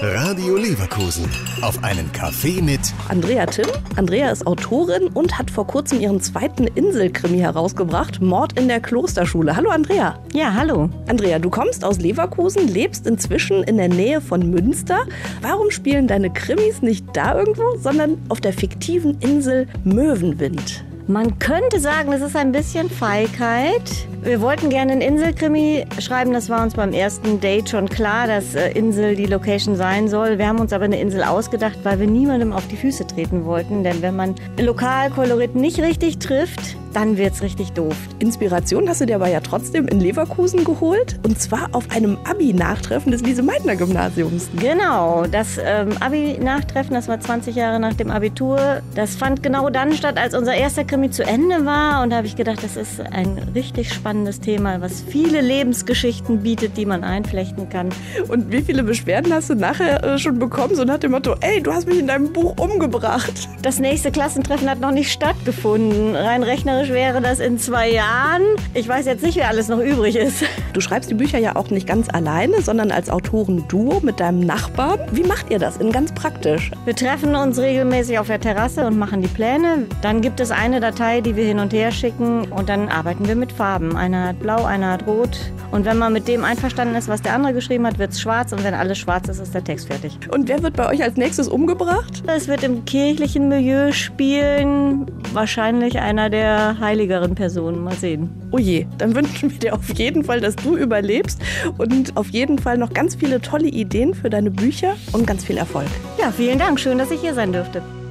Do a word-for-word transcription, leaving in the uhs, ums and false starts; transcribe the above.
Radio Leverkusen. Auf einen Kaffee mit Andrea Timm. Andrea ist Autorin und hat vor kurzem ihren zweiten Inselkrimi herausgebracht, Mord in der Klosterschule. Hallo Andrea. Ja, hallo. Andrea, du kommst aus Leverkusen, lebst inzwischen in der Nähe von Münster. Warum spielen deine Krimis nicht da irgendwo, sondern auf der fiktiven Insel Möwenwind? Man könnte sagen, das ist ein bisschen Feigheit. Wir wollten gerne einen Inselkrimi schreiben. Das war uns beim ersten Date schon klar, dass äh, Insel die Location sein soll. Wir haben uns aber eine Insel ausgedacht, weil wir niemandem auf die Füße treten wollten. Denn wenn man Lokalkolorit nicht richtig trifft, dann wird's richtig doof. Inspiration hast du dir aber ja trotzdem in Leverkusen geholt. Und zwar auf einem Abi-Nachtreffen des Lise-Meitner-Gymnasiums. Genau, das ähm, Abi-Nachtreffen, das war zwanzig Jahre nach dem Abitur. Das fand genau dann statt, als unser erster Krimi zu Ende war. Und da habe ich gedacht, das ist ein richtig spannendes Thema, was viele Lebensgeschichten bietet, die man einflechten kann. Und wie viele Beschwerden hast du nachher äh, schon bekommen? So nach dem Motto, ey, du hast mich in deinem Buch umgebracht. Das nächste Klassentreffen hat noch nicht stattgefunden. Rein rechnerisch wäre das in zwei Jahren. Ich weiß jetzt nicht, wer alles noch übrig ist. Du schreibst die Bücher ja auch nicht ganz alleine, sondern als Autoren-Duo mit deinem Nachbarn. Wie macht ihr das? In ganz praktisch. Wir treffen uns regelmäßig auf der Terrasse und machen die Pläne. Dann gibt es eine Datei, die wir hin und her schicken und dann arbeiten wir mit Farben. Einer hat blau, einer hat rot. Und wenn man mit dem einverstanden ist, was der andere geschrieben hat, wird es schwarz. Und wenn alles schwarz ist, ist der Text fertig. Und wer wird bei euch als nächstes umgebracht? Es wird im kirchlichen Milieu spielen. Wahrscheinlich einer der heiligeren Personen. Mal sehen. Oh je, dann wünschen wir dir auf jeden Fall, dass du überlebst und auf jeden Fall noch ganz viele tolle Ideen für deine Bücher und ganz viel Erfolg. Ja, vielen Dank. Schön, dass ich hier sein dürfte.